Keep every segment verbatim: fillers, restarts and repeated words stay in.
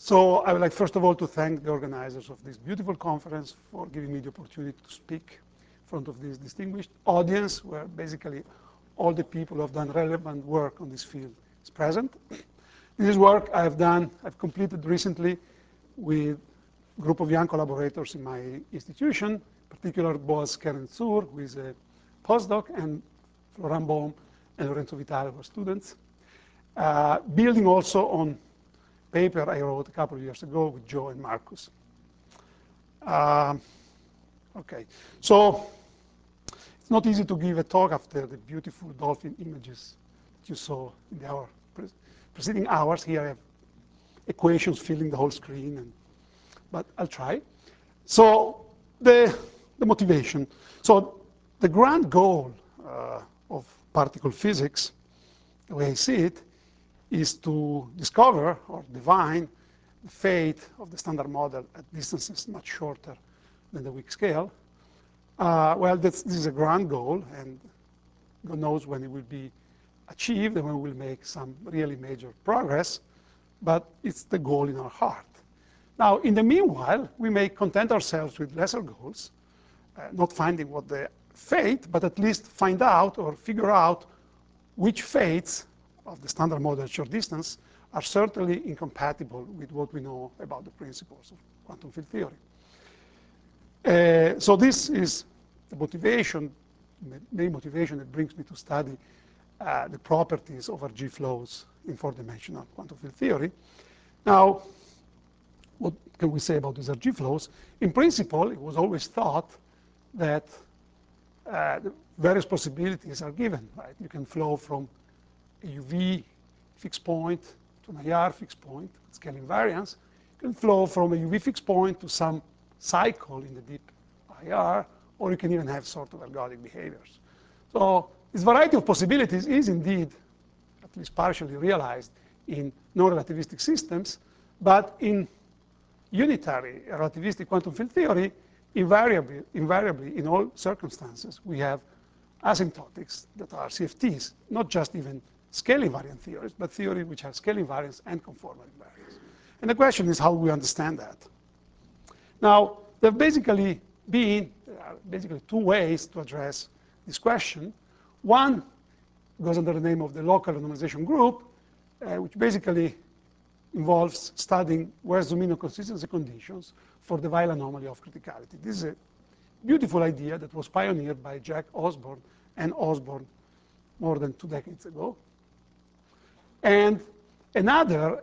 So I would like, first of all, to thank the organizers of this beautiful conference for giving me the opportunity to speak in front of this distinguished audience, where basically all the people who have done relevant work on this field is present. This is work I have done, I've completed recently with a group of young collaborators in my institution, in particular Boaz Keren-Zur, who is a postdoc, and Florent Baum and Lorenzo Vitale were students. Uh, building also on paper I wrote a couple of years ago with Joe and Marcus. Um, okay, so it's not easy to give a talk after the beautiful dolphin images that you saw in the hour, pre preceding hours. Here I have equations filling the whole screen, and, but I'll try. So the, the motivation. So the grand goal uh, of particle physics, the way I see it, is to discover or divine the fate of the standard model at distances much shorter than the weak scale. Uh, well, that's, this is a grand goal, and God knows when it will be achieved and when we will make some really major progress, but it's the goal in our heart. Now, in the meanwhile, we may content ourselves with lesser goals, uh, not finding what the fate, but at least find out or figure out which fates of the standard model at short distance are certainly incompatible with what we know about the principles of quantum field theory. Uh, so this is the motivation, the main motivation that brings me to study uh, the properties of R G flows in four-dimensional quantum field theory. Now, what can we say about these R G flows? In principle, it was always thought that uh, the various possibilities are given, right? You can flow from a U V fixed point to an I R fixed point, scale invariance. You can flow from a U V fixed point to some cycle in the deep I R, or you can even have sort of ergodic behaviors. So this variety of possibilities is indeed at least partially realized in non-relativistic systems, but in unitary relativistic quantum field theory, invariably, invariably in all circumstances, we have asymptotics that are C F Ts, not just even scale invariant theories, but theories which have scale invariance and conformal invariance. And the question is how we understand that. Now, there have basically been there are basically two ways to address this question. One goes under the name of the local normalization group, uh, which basically involves studying Weyers-Zumino consistency conditions for the Weyl anomaly of criticality. This is a beautiful idea that was pioneered by Jack Osborne and Osborne more than two decades ago. And another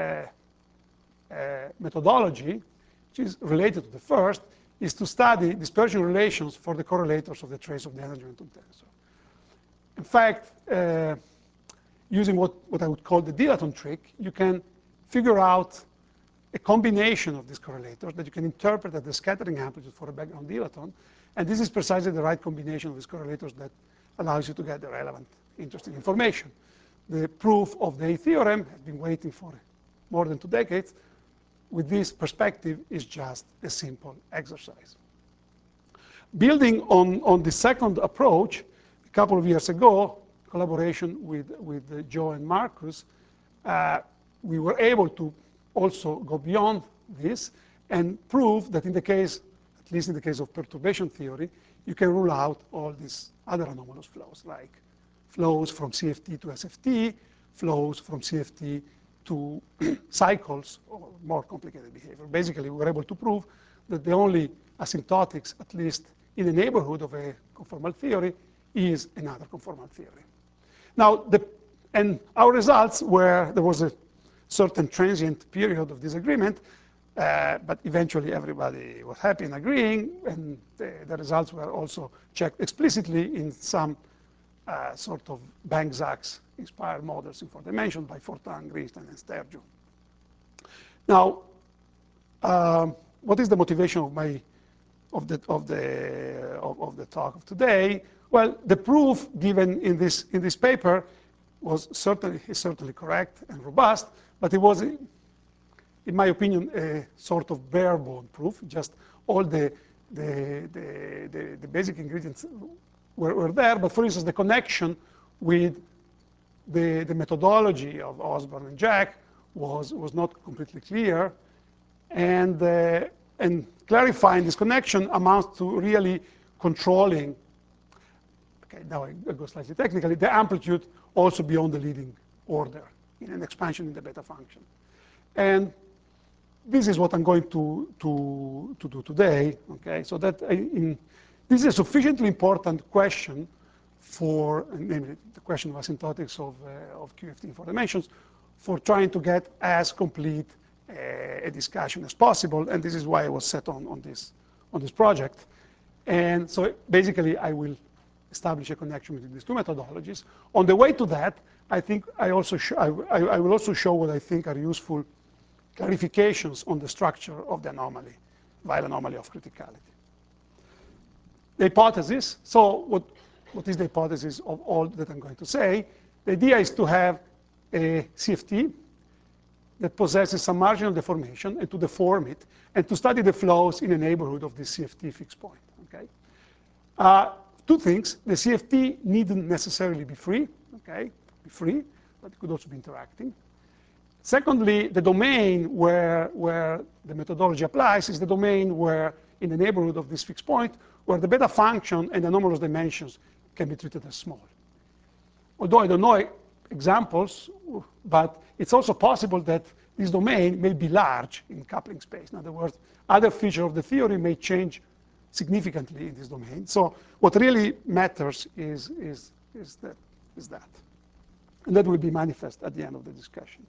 uh, uh, methodology, which is related to the first, is to study dispersion relations for the correlators of the trace of the energy momentum tensor. In fact, uh, using what, what I would call the dilaton trick, you can figure out a combination of these correlators that you can interpret as the scattering amplitude for a background dilaton. And this is precisely the right combination of these correlators that allows you to get the relevant, interesting information. The proof of the A theorem has been waiting for more than two decades. With this perspective is just a simple exercise. Building on, on the second approach, a couple of years ago, collaboration with, with uh, Joe and Marcus, uh, we were able to also go beyond this and prove that in the case, at least in the case of perturbation theory, you can rule out all these other anomalous flows, like flows from C F T to S F T, flows from C F T to cycles, or more complicated behavior. Basically, we were able to prove that the only asymptotics, at least in the neighborhood of a conformal theory, is another conformal theory. Now, the, and our results were, there was a certain transient period of disagreement, uh, but eventually everybody was happy and agreeing, and the, the results were also checked explicitly in some uh, sort of Bank-Zaks inspired models in four dimensions by Fortin, Greenstein, and Stergiou. Now, um, what is the motivation of my of the of the of, of the talk of today? Well, the proof given in this in this paper was certainly is certainly correct and robust, but it was, in my opinion, a sort of bare-bone proof. Just all the the, the the the basic ingredients were, were there, but for instance, the connection with the the methodology of Osborne and Jack was, was not completely clear. And, uh, and clarifying this connection amounts to really controlling, okay, now I go slightly technically, the amplitude also beyond the leading order in an expansion in the beta function. And this is what I'm going to, to, to do today, okay? So that I, in, this is a sufficiently important question for, namely the question of asymptotics of, uh, of Q F T in four dimensions, for trying to get as complete uh, a discussion as possible. And this is why I was set on, on, this, on this project. And so basically, I will establish a connection between these two methodologies. On the way to that, I think I also sh I, I, I will also show what I think are useful clarifications on the structure of the anomaly, Weil anomaly of criticality. The hypothesis, so what, what is the hypothesis of all that I'm going to say? The idea is to have a C F T that possesses some marginal deformation and to deform it and to study the flows in a neighborhood of this C F T fixed point, okay? Uh, two things, the C F T needn't necessarily be free, okay? Be free, but it could also be interacting. Secondly, the domain where, where the methodology applies is the domain where, in the neighborhood of this fixed point, where the beta function and the anomalous dimensions can be treated as small. Although I don't know examples, but it's also possible that this domain may be large in coupling space. In other words, other features of the theory may change significantly in this domain. So what really matters is, is, is, that, is that. And that will be manifest at the end of the discussion.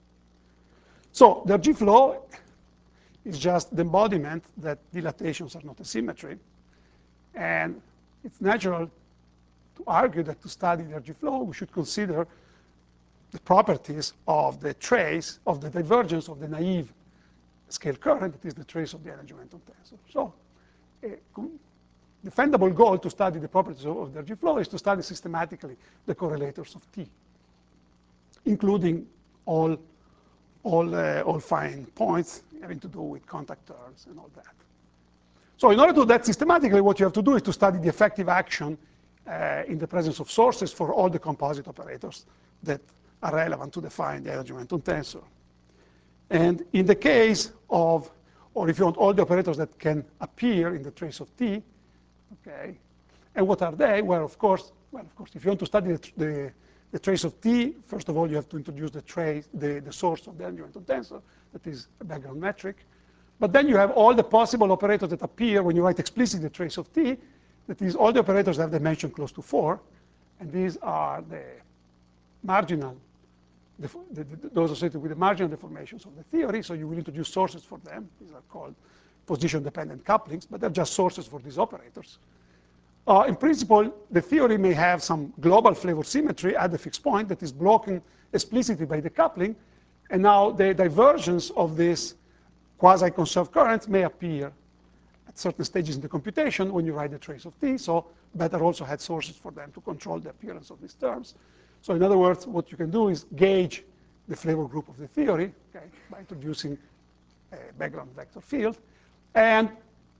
So the G flow is just the embodiment that dilatations are not a symmetry. And it's natural to argue that to study the G flow, we should consider the properties of the trace of the divergence of the naive scale current, that is the trace of the energy momentum tensor. So a defendable goal to study the properties of the G flow is to study systematically the correlators of T, including all all, uh, all fine points having to do with contact terms and all that. So in order to do that systematically, what you have to do is to study the effective action uh, in the presence of sources for all the composite operators that are relevant to define the energy momentum tensor. And in the case of, or if you want, all the operators that can appear in the trace of T, okay, and what are they? Well, of course, well, of course, if you want to study the, the the trace of T, first of all, you have to introduce the trace, the, the source of the energy momentum tensor, that is a background metric. But then you have all the possible operators that appear when you write explicitly the trace of T. That is, all the operators have dimension close to four. And these are the marginal, the, the, the, those associated with the marginal deformations of the theory. So you will introduce sources for them. These are called position-dependent couplings, but they're just sources for these operators. Uh, in principle, the theory may have some global flavor symmetry at the fixed point that is broken explicitly by the coupling. And now the divergence of this quasi-conserved current may appear at certain stages in the computation when you write the trace of T. So better also had sources for them to control the appearance of these terms. So in other words, what you can do is gauge the flavor group of the theory, okay, by introducing a background vector field. And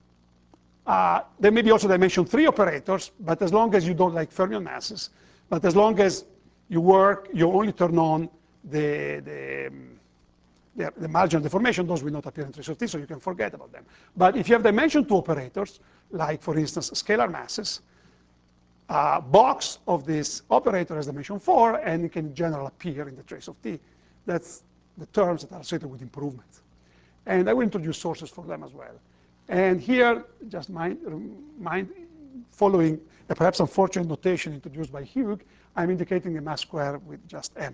Uh, there may be also dimension three operators, but as long as you don't like fermion masses, but as long as you work, you only turn on the, the, um, the, the marginal deformation, those will not appear in trace of T, so you can forget about them. But if you have dimension two operators, like, for instance, scalar masses, a box of this operator has dimension four, and it can in general appear in the trace of T. That's the terms that are associated with improvements. And I will introduce sources for them as well. And here, just mind, mind following a perhaps unfortunate notation introduced by Hugh, I'm indicating the mass square with just M.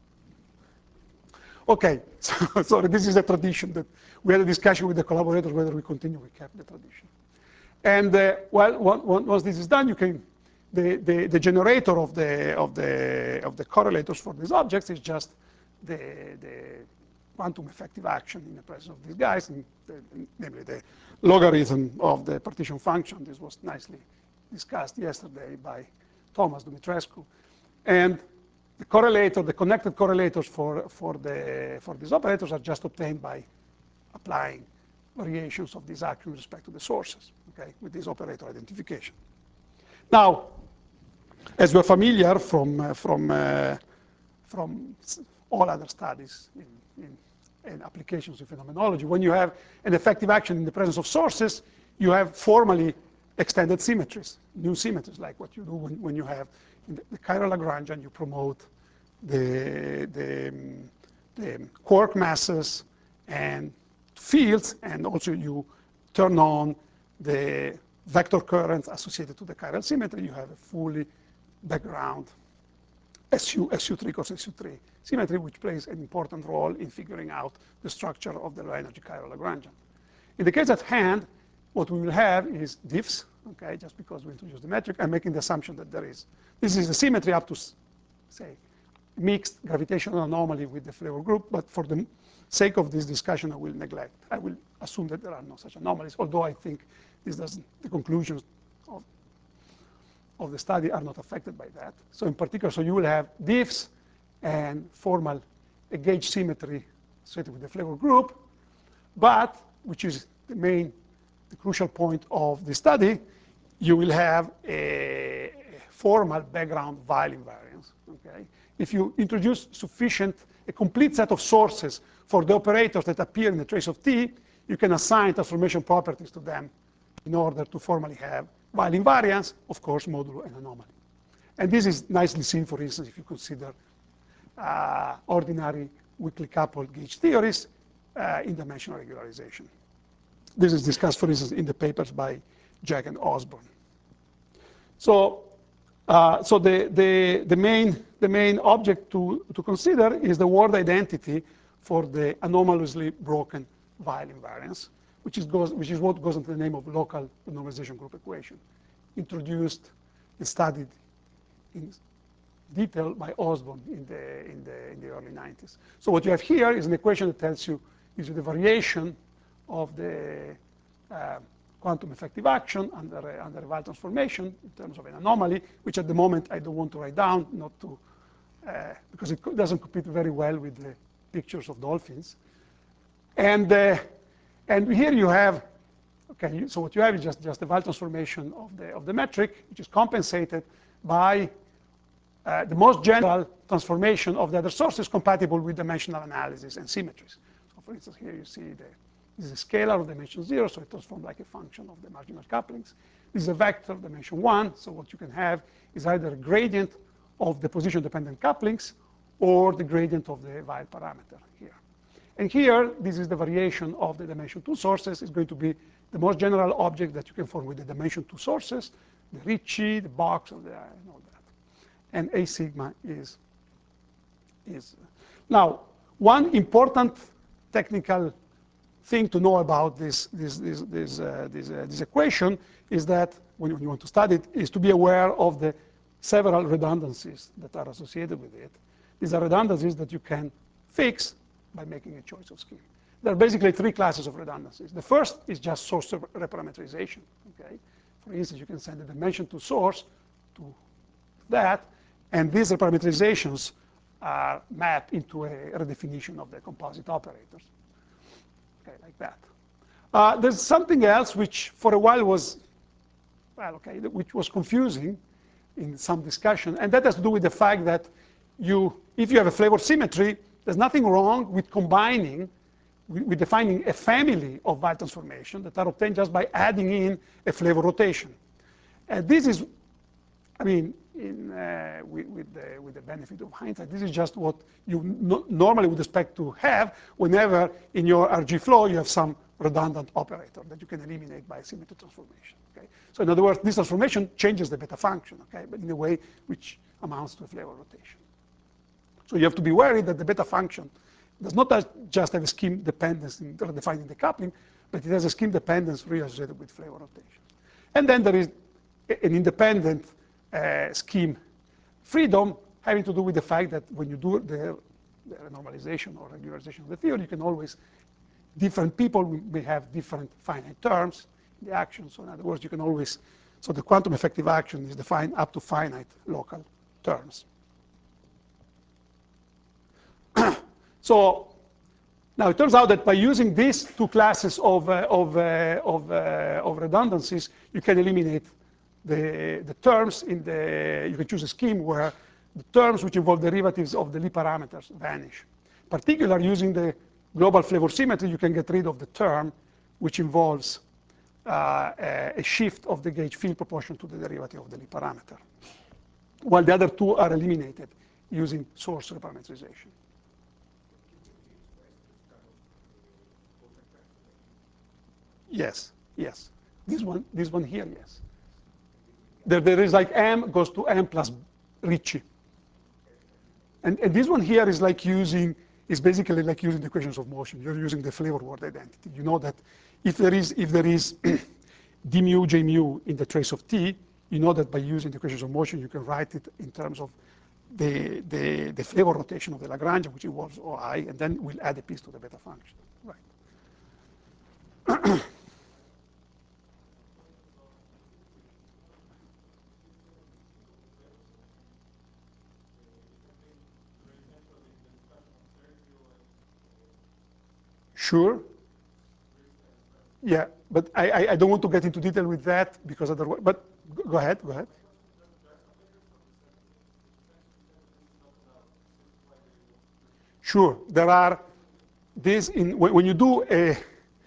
OK, so, so this is a tradition that we had a discussion with the collaborators whether we continue, we kept the tradition. And uh, well, once this is done, you can, the, the, the generator of the, of, the, of the correlators for these objects is just the, the quantum effective action in the presence of these guys, and the, namely the logarithm of the partition function. This was nicely discussed yesterday by Thomas Dumitrescu. And the correlator, the connected correlators for, for, the, for these operators are just obtained by applying variations of this action with respect to the sources, okay, with this operator identification. Now, as we're familiar from, uh, from, uh, from all other studies in, in and applications of phenomenology. When you have an effective action in the presence of sources, you have formally extended symmetries, new symmetries, like what you do when, when you have in the, the chiral Lagrangian, you promote the, the, um, the quark masses and fields, and also you turn on the vector currents associated to the chiral symmetry. You have a fully background S U, S U three cos S U three symmetry, which plays an important role in figuring out the structure of the low energy chiral Lagrangian. In the case at hand, what we will have is diffs, okay, just because we introduce the metric. I'm making the assumption that there is. This is the symmetry up to, say, mixed gravitational anomaly with the flavor group, but for the sake of this discussion, I will neglect. I will assume that there are no such anomalies, although I think this doesn't, the conclusions of, of the study are not affected by that. So in particular, so you will have diffs and formal a gauge symmetry associated with the flavor group, but, which is the main, the crucial point of the study, you will have a formal background Weyl invariance, okay? If you introduce sufficient, a complete set of sources for the operators that appear in the trace of T, you can assign transformation properties to them in order to formally have Weyl invariance, of course, modulo an anomaly. And this is nicely seen, for instance, if you consider uh, ordinary weakly coupled gauge theories uh, in dimensional regularization. This is discussed, for instance, in the papers by Jack and Osborne. So, uh, so the, the, the, main, the main object to, to consider is the word identity for the anomalously broken Weyl invariance, which is, goes, which is what goes into the name of local normalization group equation, introduced and studied in detail by Osborne in the, in the, in the early nineties. So what you have here is an equation that tells you is the variation of the uh, quantum effective action under a, under a Weyl transformation in terms of an anomaly, which at the moment I don't want to write down, not to, uh, because it doesn't compete very well with the pictures of dolphins. And, uh, and here you have, okay, so what you have is just, just the Weyl transformation of the, of the metric, which is compensated by uh, the most general transformation of the other sources compatible with dimensional analysis and symmetries. So for instance, here you see the, this is a scalar of dimension zero, so it transforms like a function of the marginal couplings. This is a vector of dimension one, so what you can have is either a gradient of the position-dependent couplings or the gradient of the Weyl parameter here. And here, this is the variation of the dimension two sources. It's going to be the most general object that you can form with the dimension two sources, the Ricci, the box, or the, and all that. And A sigma is, is. Now, one important technical thing to know about this, this, this, this, uh, this, uh, this equation is that when you want to study it, is to be aware of the several redundancies that are associated with it. These are redundancies that you can fix by making a choice of scheme. There are basically three classes of redundancies. The first is just source reparameterization. Okay? For instance, you can send a dimension to source to that, and these reparameterizations are mapped into a redefinition of the composite operators. Okay, like that. Uh, there's something else which for a while was, well, okay, which was confusing in some discussion, and that has to do with the fact that you, if you have a flavor symmetry, there's nothing wrong with combining, with defining a family of Weyl transformation that are obtained just by adding in a flavor rotation. And this is, I mean, in, uh, with, with, the, with the benefit of hindsight, this is just what you no normally would expect to have whenever in your R G flow you have some redundant operator that you can eliminate by symmetry transformation. Okay? So in other words, this transformation changes the beta function, okay, but in a way which amounts to a flavor rotation. So you have to be worried that the beta function does not just have a scheme dependence in defining the coupling, but it has a scheme dependence really associated with flavor rotation. And then there is an independent uh, scheme freedom having to do with the fact that when you do the, the normalization or regularization of the theory, you can always, different people may have different finite terms in the action. So in other words, you can always, so the quantum effective action is defined up to finite local terms. So now it turns out that by using these two classes of, uh, of, uh, of, uh, of redundancies, you can eliminate the, the terms in the, you can choose a scheme where the terms which involve derivatives of the Lie parameters vanish. Particularly using the global flavor symmetry, you can get rid of the term which involves uh, a, a shift of the gauge field proportion to the derivative of the Lie parameter, while the other two are eliminated using source reparametrization. Yes, yes. This one, this one here, yes. There, there is like m goes to m plus Ricci. And, and this one here is like using, is basically like using the equations of motion. You're using the flavor word identity. You know that if there is, if there is d mu, j mu in the trace of t, you know that by using the equations of motion, you can write it in terms of the, the, the flavor rotation of the Lagrange, which involves O I, and then we'll add a piece to the beta function. Right. Sure. Yeah, but I, I, I don't want to get into detail with that because otherwise, but go ahead, go ahead. Sure, there are this in when you do a,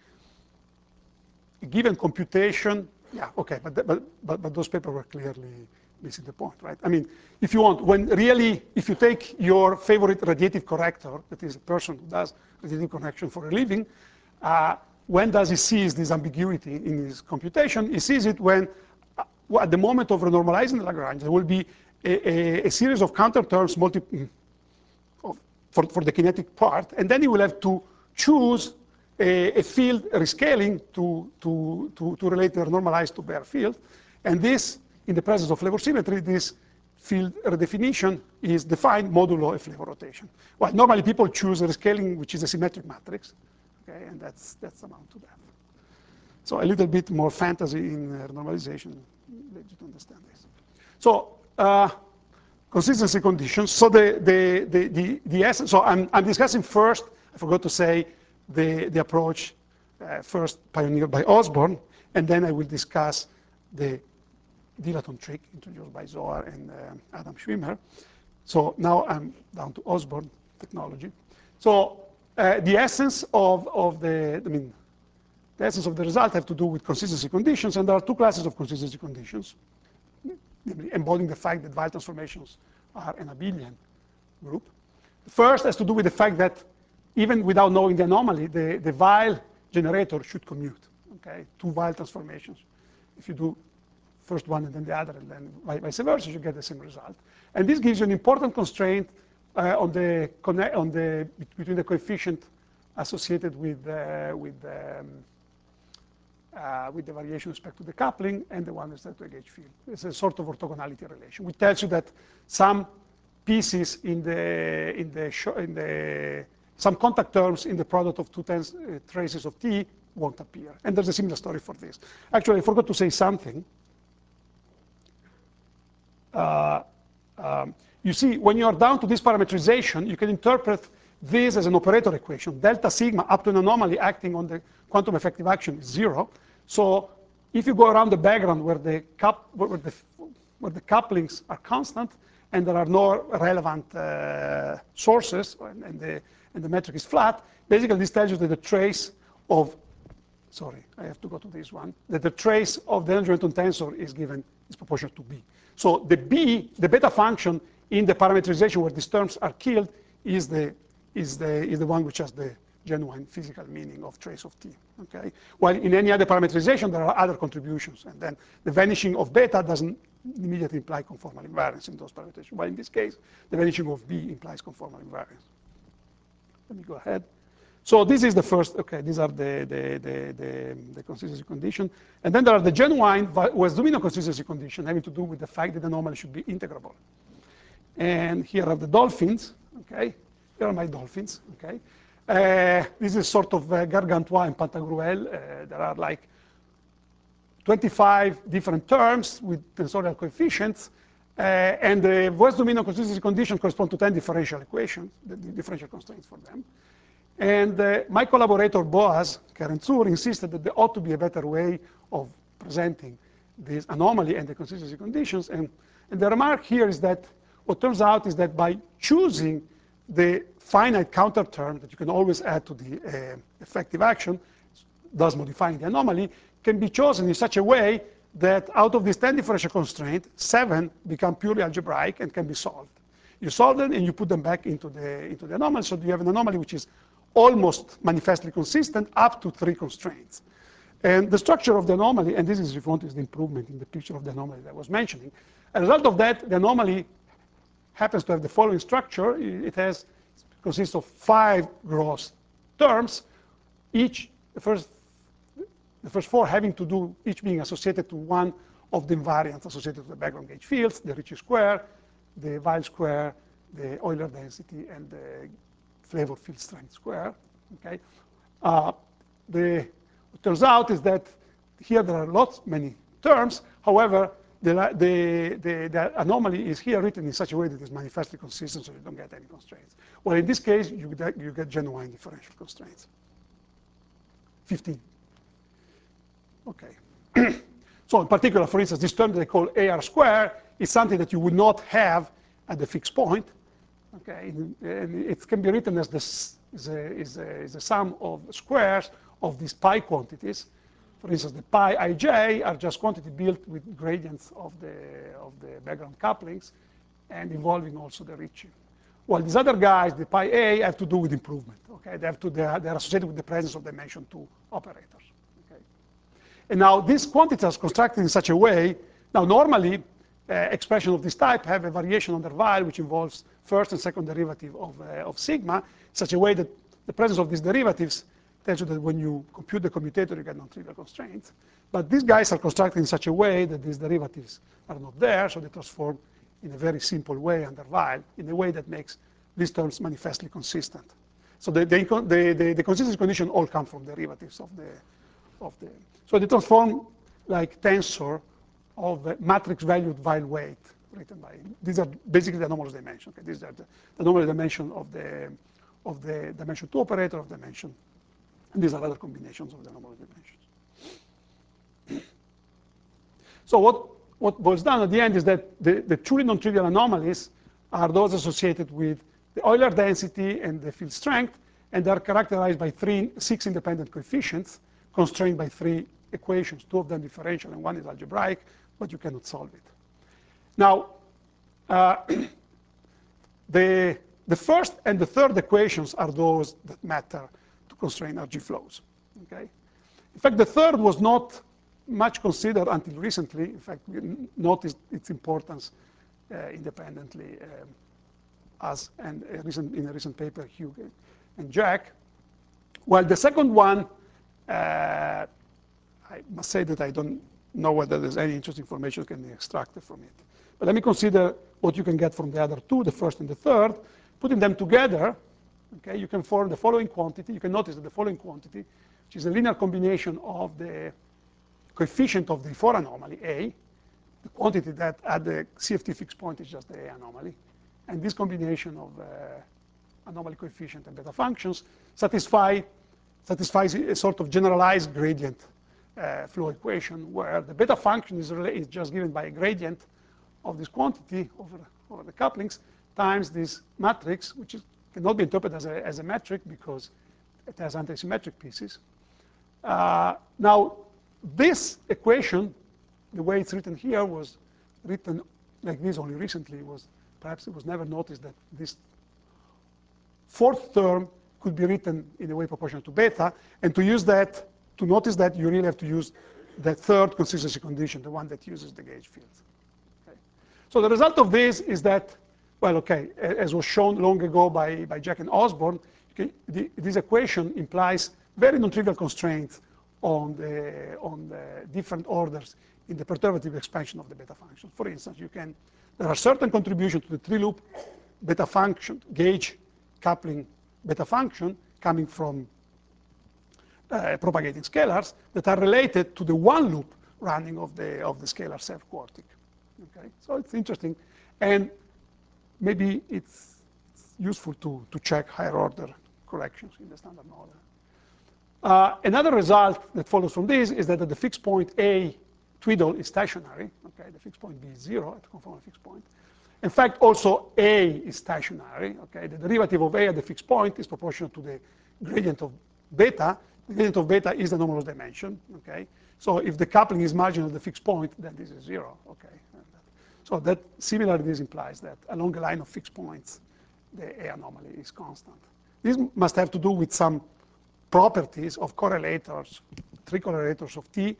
a given computation. Yeah, okay, but, but but but those papers were clearly missing the point, right? I mean, if you want, when really, if you take your favorite radiative corrector, that is a person who does radiative correction for a living, uh, when does he see this ambiguity in his computation? He sees it when, uh, at the moment of renormalizing the Lagrange, there will be a, a, a series of counter terms multi of, for, for the kinetic part, and then he will have to choose a, a field rescaling to, to, to, to relate the normalized to bare field. And this, in the presence of flavor symmetry, this field redefinition is defined modulo a flavor rotation. Well, normally people choose a rescaling, which is a symmetric matrix. Okay, and that's, that's amount to that. So a little bit more fantasy in uh, normalization, let you to understand this. So uh, consistency conditions. So the, the, the, the, the essence, so I'm, I'm discussing first, I forgot to say, the, the approach uh, first pioneered by Osborne, and then I will discuss the dilaton trick introduced by Zohar and uh, Adam Schwimmer. So now I'm down to Osborne technology. So uh, the essence of, of the, I mean, the essence of the result have to do with consistency conditions, and there are two classes of consistency conditions, namely embodying the fact that Weyl transformations are an abelian group. The first has to do with the fact that even without knowing the anomaly, the, the Weyl generator should commute, okay, two Weyl transformations. If you do first one and then the other, and then vice versa, you get the same result. And this gives you an important constraint uh, on the connect on the between the coefficient associated with uh, with um, uh, with the variation with respect to the coupling and the one with respect to the gauge field. It's a sort of orthogonality relation, which tells you that some pieces in the in the in the some contact terms in the product of two tens, uh, traces of T won't appear. And there's a similar story for this. Actually, I forgot to say something. Uh, um, you see, when you are down to this parametrization, you can interpret this as an operator equation. Delta sigma up to an anomaly acting on the quantum effective action is zero. So if you go around the background where the, cup, where the, where the couplings are constant and there are no relevant uh, sources and, and, the, and the metric is flat, basically this tells you that the trace of, sorry, I have to go to this one, that the trace of the Hamilton tensor is given, is proportional to B. So the B, the beta function in the parametrization where these terms are killed is the, is the, is the one which has the genuine physical meaning of trace of T, okay? While in any other parameterization, there are other contributions. And then the vanishing of beta doesn't immediately imply conformal invariance in those parameterizations. While in this case, the vanishing of B implies conformal invariance. Let me go ahead. So this is the first, okay, these are the, the, the, the, the consistency condition. And then there are the genuine West-Domino consistency condition having to do with the fact that the anomaly should be integrable. And here are the dolphins, okay? Here are my dolphins, okay? Uh, this is sort of uh, Gargantua and Pantagruel. Uh, there are like twenty-five different terms with tensorial coefficients. Uh, and the West-Domino consistency condition correspond to ten differential equations, the, the differential constraints for them. And uh, my collaborator, Boaz Keren-Zur, insisted that there ought to be a better way of presenting this anomaly and the consistency conditions. And, and the remark here is that what turns out is that by choosing the finite counter term that you can always add to the uh, effective action, thus modifying the anomaly, can be chosen in such a way that out of these ten differential constraints, seven become purely algebraic and can be solved. You solve them and you put them back into the, into the anomaly, so you have an anomaly which is almost manifestly consistent up to three constraints. And the structure of the anomaly, and this is, if you want, is the improvement in the picture of the anomaly that I was mentioning. As a result of that, the anomaly happens to have the following structure. It has, consists of five gross terms, each, the first, the first four having to do, each being associated to one of the invariants associated to the background gauge fields, the Ricci square, the Weil square, the Euler density, and the flavor field strength square. Okay? Uh, the, what turns out is that here there are lots, many terms. However, the, the, the, the anomaly is here written in such a way that it is manifestly consistent, so you don't get any constraints. Well, in this case, you get, you get genuine differential constraints. fifteen. Okay. So in particular, for instance, this term that they call A R square is something that you would not have at the fixed point. Okay, and it can be written as this is a, is a, is a sum of squares of these pi quantities. For instance, the pi ij are just quantity built with gradients of the of the background couplings, and involving also the Ricci. While these other guys, the pi a, have to do with improvement. Okay, they have to they are, they are associated with the presence of dimension two operators. Okay, and now these quantities are constructed in such a way. Now normally, uh, expression of this type have a variation under Weil, which involves first and second derivative of, uh, of sigma, in such a way that the presence of these derivatives tells you that when you compute the commutator, you get non-trivial constraints. But these guys are constructed in such a way that these derivatives are not there, so they transform in a very simple way under Weil, in a way that makes these terms manifestly consistent. So the, the, the, the, the consistency condition all come from derivatives of the, of the. So they transform like tensor of the matrix valued Weil weight written by. These are basically the anomalous dimension. Okay? These are the, the anomalous dimension of the of the dimension two operator of dimension. And these are other combinations of the anomalous dimensions. So what, what boils down at the end is that the, the truly non-trivial anomalies are those associated with the Euler density and the field strength, and they are characterized by three, six independent coefficients constrained by three equations, two of them differential and one is algebraic, but you cannot solve it. Now, uh, the, the first and the third equations are those that matter to constrain R G flows. Okay? In fact, the third was not much considered until recently. In fact, we noticed its importance uh, independently um, as and a recent, in a recent paper, Hugh and Jack. While the second one, uh, I must say that I don't know whether there's any interesting information can be extracted from it. But let me consider what you can get from the other two, the first and the third. Putting them together, okay, you can form the following quantity. You can notice that the following quantity, which is a linear combination of the coefficient of the four anomaly, A, the quantity that at the C F T fixed point is just the A anomaly, and this combination of uh, anomaly coefficient and beta functions satisfy, satisfies a sort of generalized gradient uh, flow equation where the beta function is, is just given by a gradient of this quantity over, over the couplings times this matrix, which is, cannot be interpreted as a, as a metric because it has antisymmetric pieces. Uh, now, this equation, the way it's written here, was written like this only recently. Was perhaps it was never noticed that this fourth term could be written in a way proportional to beta. And to use that, to notice that, you really have to use the third consistency condition, the one that uses the gauge field. Okay. So the result of this is that, well, okay, as was shown long ago by, by Jack and Osborne, okay, the, this equation implies very non-trivial constraints on the, on the different orders in the perturbative expansion of the beta function. For instance, you can, there are certain contributions to the three-loop beta function, gauge coupling beta function coming from uh, propagating scalars that are related to the one loop running of the, of the scalar self-quartic. Okay? So it's interesting. And maybe it's, it's useful to, to check higher order corrections in the standard model. Uh, another result that follows from this is that at the fixed point A, twiddle is stationary. Okay, the fixed point B is zero at the conformal fixed point. In fact, also A is stationary. Okay? The derivative of A at the fixed point is proportional to the gradient of beta. The gradient of beta is the anomalous dimension. Okay? So if the coupling is marginal at the fixed point, then this is zero. Okay? So that similarly, this implies that along a line of fixed points, the A anomaly is constant. This must have to do with some properties of correlators, three correlators of T,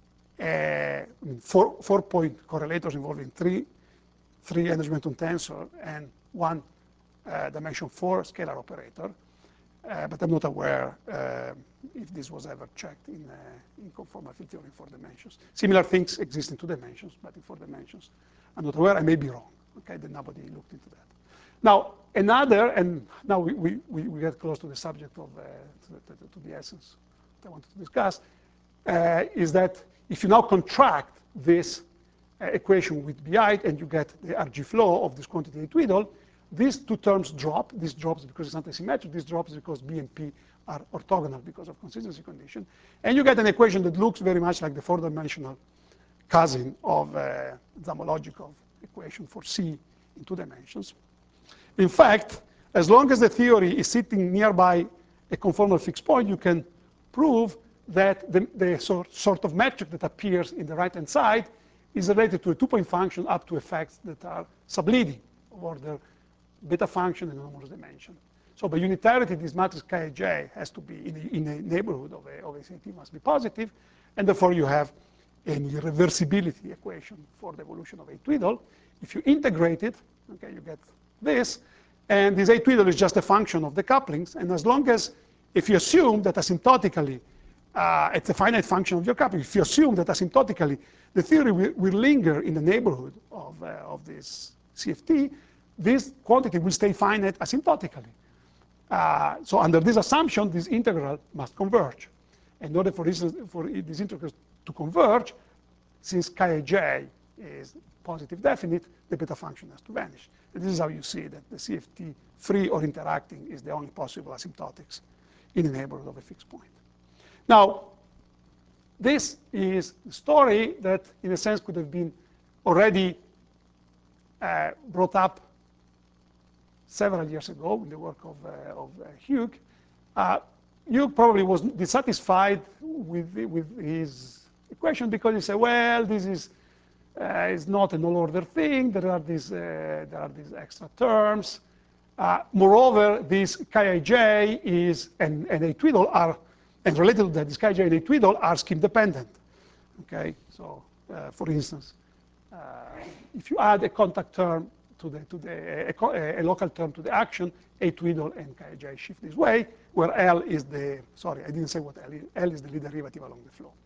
uh, four, four point correlators involving three, three energy momentum tensor and one uh, dimension four scalar operator. Uh, but I'm not aware uh, if this was ever checked in, uh, in conformal field theory in four dimensions. Similar things exist in two dimensions, but in four dimensions, I'm not aware. I may be wrong. Okay, then nobody looked into that. Now, another, and now we, we, we get close to the subject of, uh, to, to, to the essence that I wanted to discuss, uh, is that if you now contract this uh, equation with B I and you get the R G flow of this quantity A twiddle, these two terms drop. This drops because it's anti-symmetric. This drops because B and P are orthogonal because of consistency condition. And you get an equation that looks very much like the four-dimensional cousin of uh, Zamolodchikov equation for C in two dimensions. In fact, as long as the theory is sitting nearby a conformal fixed point, you can prove that the, the sort, sort of metric that appears in the right-hand side is related to a two-point function up to effects that are subleading of order beta function in anomalous dimension. So by unitarity, this matrix K J has to be in a, in a neighborhood of a, of a C T must be positive, and therefore you have an irreversibility equation for the evolution of A twiddle. If you integrate it, okay, you get this, and this A twiddle is just a function of the couplings, and as long as, if you assume that asymptotically, uh, it's a finite function of your coupling, if you assume that asymptotically the theory will, will linger in the neighborhood of, uh, of this C F T, this quantity will stay finite asymptotically. Uh, so under this assumption, this integral must converge. In order for this, for this integral to converge, since K J is positive definite, the beta function has to vanish. And this is how you see that the C F T free or interacting is the only possible asymptotics in the neighborhood of a fixed point. Now, this is a story that, in a sense, could have been already uh, brought up several years ago in the work of, uh, of uh, Hugh. Uh, Hugh probably was dissatisfied with, with his equation because he said, well, this is, uh, is not an all-order thing. There are these, uh, there are these extra terms. Uh, moreover, this K I J is, and, and A twiddle are, and related to that, this K I J and A twiddle are scheme dependent. Okay, so uh, for instance, uh, if you add a contact term to the, to the a, a local term to the action, A twiddle and K I J shift this way, where L is the, sorry, I didn't say what L is. L is the lead derivative along the flow.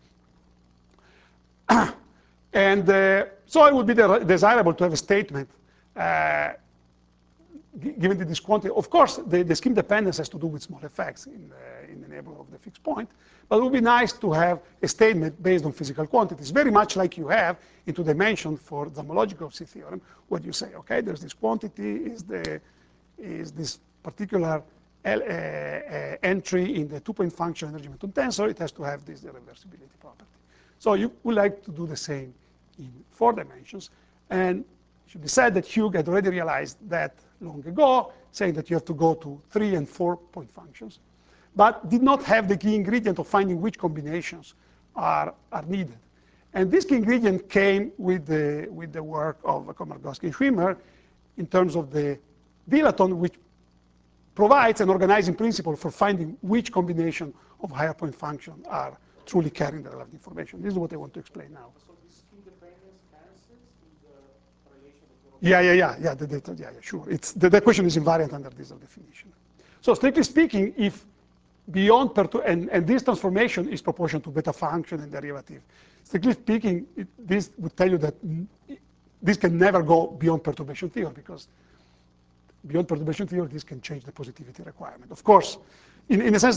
And uh, so it would be desirable to have a statement uh, given this quantity. Of course, the, the scheme dependence has to do with small effects in the, in the neighborhood of the fixed point. But it would be nice to have a statement based on physical quantities, very much like you have in two dimension for the Zamolodchikov C theorem, where you say, OK, there's this quantity, is, the, is this particular L, uh, uh, entry in the two-point function energy momentum tensor. It has to have this irreversibility property. So you would like to do the same in four dimensions. And it should be said that Hugh had already realized that long ago, saying that you have to go to three and four point functions, but did not have the key ingredient of finding which combinations are, are needed. And this key ingredient came with the, with the work of Komarkovsky and Schwimmer in terms of the dilaton, which provides an organizing principle for finding which combination of higher point functions are truly carrying the relevant information. This is what I want to explain now. So this scheme dependence cancels with the relation of the Yeah, yeah, yeah, yeah, the data, yeah, yeah, sure. It's, the, the equation is invariant under this definition. So strictly speaking, if beyond pertu and, and this transformation is proportional to beta function and derivative, strictly speaking, it, this would tell you that this can never go beyond perturbation theory, because beyond perturbation theory, this can change the positivity requirement. Of course, in, in a sense,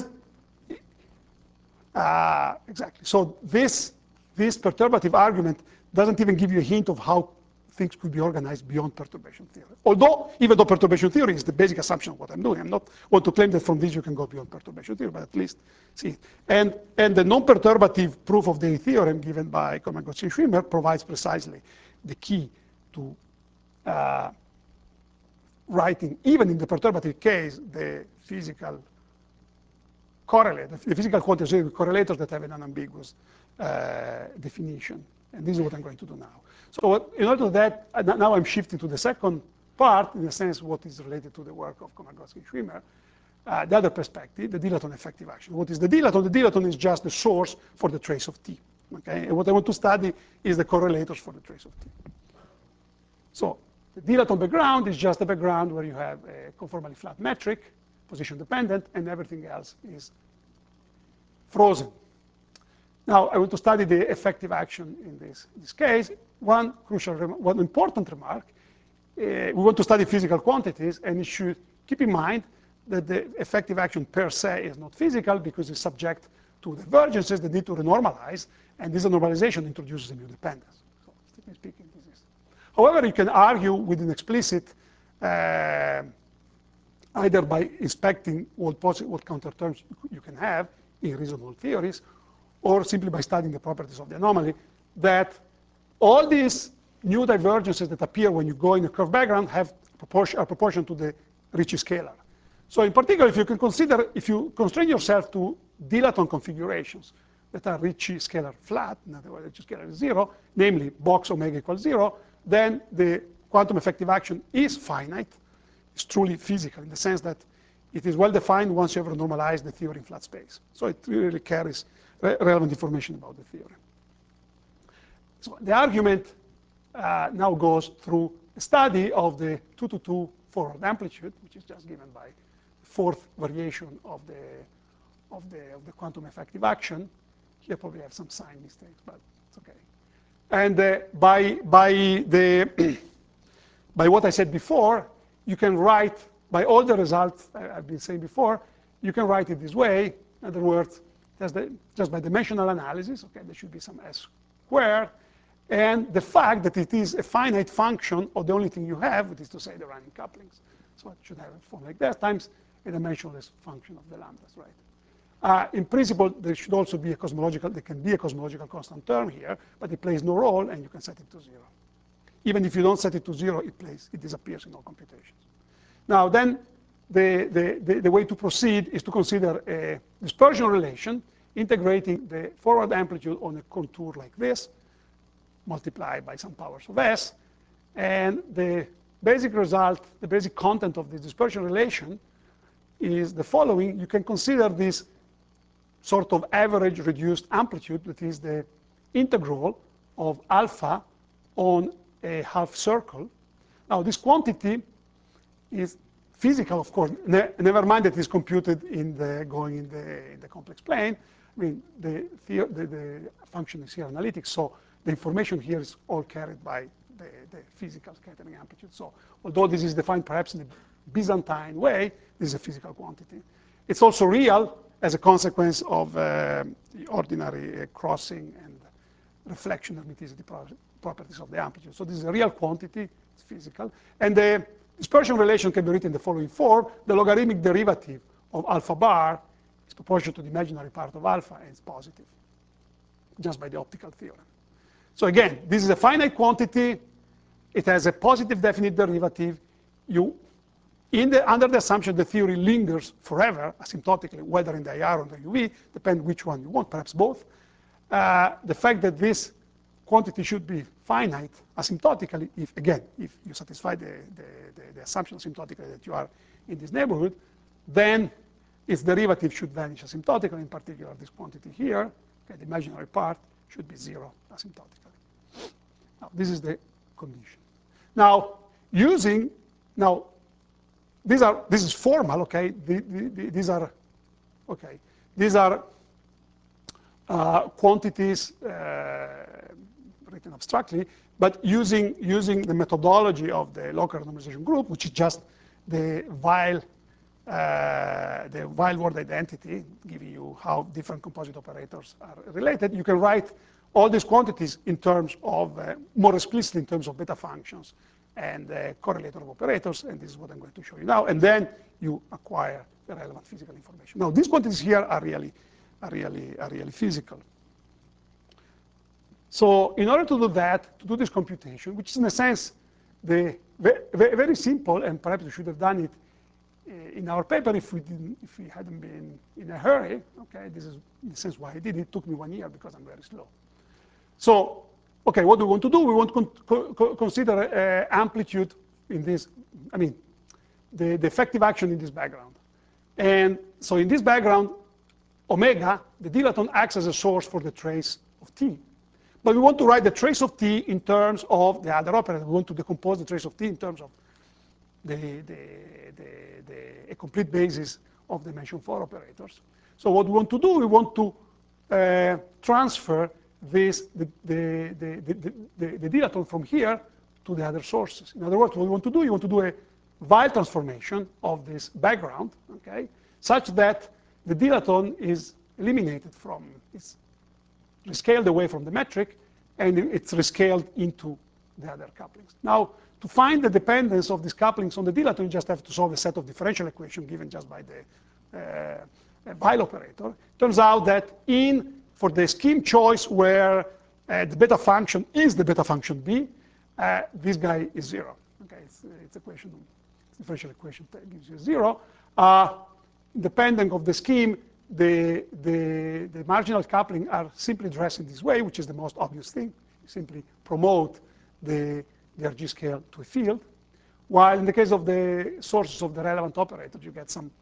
uh, exactly. So this, this perturbative argument doesn't even give you a hint of how things could be organized beyond perturbation theory. Although, even though perturbation theory is the basic assumption of what I'm doing, I'm not want to claim that from this you can go beyond perturbation theory, but at least see it. And, and the non-perturbative proof of the theorem given by Komarkovsky and Schwimmer provides precisely the key to, uh, writing, even in the perturbative case, the physical correlate, the physical quantities, the correlators that have an unambiguous uh, definition. And this is what I'm going to do now. So what, in order to do that, uh, now I'm shifting to the second part, in a sense, what is related to the work of Komagosky and Schwimmer. Uh, the other perspective, the dilaton effective action. What is the dilaton? The dilaton is just the source for the trace of T. Okay? And what I want to study is the correlators for the trace of T. So the dilaton background is just a background where you have a conformally flat metric, position dependent, and everything else is frozen. Now, I want to study the effective action in this, in this case. One crucial, one important remark, uh, we want to study physical quantities, and you should keep in mind that the effective action per se is not physical because it's subject to divergences that need to renormalize, and this normalization introduces a mu dependence. So, strictly speaking, this is. However, you can argue with an explicit, uh, either by inspecting what, what counter terms you can have in reasonable theories, or simply by studying the properties of the anomaly, that all these new divergences that appear when you go in a curved background have proportion, are proportional to the Ricci scalar. So in particular, if you can consider, if you constrain yourself to dilaton configurations that are Ricci scalar flat, in other words, Ricci scalar is zero, namely box omega equals zero, then the quantum effective action is finite. It's truly physical in the sense that it is well defined once you have normalized the theory in flat space. So it really carries re relevant information about the theory. So the argument uh, now goes through a study of the two to two forward amplitude, which is just given by fourth variation of the, of the, of the quantum effective action. Here probably have some sign mistakes, but it's OK. And uh, by, by, the by what I said before, you can write, by all the results I've been saying before, you can write it this way. In other words, just, the, just by dimensional analysis, OK, there should be some S squared. And the fact that it is a finite function of the only thing you have, which is to say the running couplings. So it should have a form like that, times a dimensionless function of the lambdas, right? Uh, in principle, there should also be a cosmological, there can be a cosmological constant term here, but it plays no role, and you can set it to zero. Even if you don't set it to zero, it plays, it disappears in all computations. Now, then, the, the, the, the way to proceed is to consider a dispersion relation, integrating the forward amplitude on a contour like this, multiplied by some powers of S. And the basic result, the basic content of this dispersion relation is the following. You can consider this sort of average reduced amplitude, that is the integral of alpha on a half circle. Now, this quantity is physical, of course. Ne never mind that it is computed in the going in the, in the complex plane. I mean, the, the, the function is here analytic, so the information here is all carried by the, the physical scattering amplitude. So although this is defined perhaps in a Byzantine way, this is a physical quantity. It's also real as a consequence of uh, the ordinary uh, crossing and reflection hermiticity pro properties of the amplitude. So this is a real quantity, it's physical. And the dispersion relation can be written in the following form. The logarithmic derivative of alpha bar is proportional to the imaginary part of alpha, and it's positive, just by the optical theorem. So again, this is a finite quantity. It has a positive definite derivative. You, in the, under the assumption the theory lingers forever, asymptotically, whether in the I R or in the U V, depend which one you want, perhaps both. Uh, the fact that this quantity should be finite asymptotically, if, again, if you satisfy the, the, the, the assumption asymptotically that you are in this neighborhood, then its derivative should vanish asymptotically, in particular this quantity here, okay, the imaginary part, should be zero asymptotically. Now, this is the condition. Now, using, now, these are, this is formal, okay? The, the, the, these are, okay, these are uh, quantities uh, written abstractly, but using, using the methodology of the local normalization group, which is just the Weil Uh, the Weil word identity, giving you how different composite operators are related. You can write all these quantities in terms of, uh, more explicitly in terms of beta functions and uh, correlator of operators, and this is what I'm going to show you now. And then you acquire the relevant physical information. Now, these quantities here are really, are really, are really physical. So in order to do that, to do this computation, which is in a sense the very, very simple, and perhaps we should have done it in our paper if we didn't, if we hadn't been in a hurry. Okay, this is in the sense why I did it. It took me one year because I'm very slow. So, okay, what do we want to do? We want to con co consider uh, amplitude in this. I mean, the, the effective action in this background. And so in this background, omega, the dilaton, acts as a source for the trace of t. But we want to write the trace of t in terms of the other operator. We want to decompose the trace of t in terms of the, the, the, the, a complete basis of dimension four operators. So what we want to do, we want to uh, transfer this, the, the, the, the, the, the dilaton from here to the other sources. In other words, what we want to do, you want to do a Weyl transformation of this background, okay, such that the dilaton is eliminated from, it's rescaled away from the metric, and it's rescaled into the other couplings. Now, to find the dependence of these couplings on the dilaton, you just have to solve a set of differential equations given just by the uh, Weyl operator. Turns out that in, for the scheme choice where uh, the beta function is the beta function b, uh, this guy is zero. Okay, it's, it's equation, differential equation that gives you zero. Uh, independent of the scheme, the, the, the marginal coupling are simply addressed in this way, which is the most obvious thing. You simply promote the, the R G scale to a field. While in the case of the sources of the relevant operators, you get some,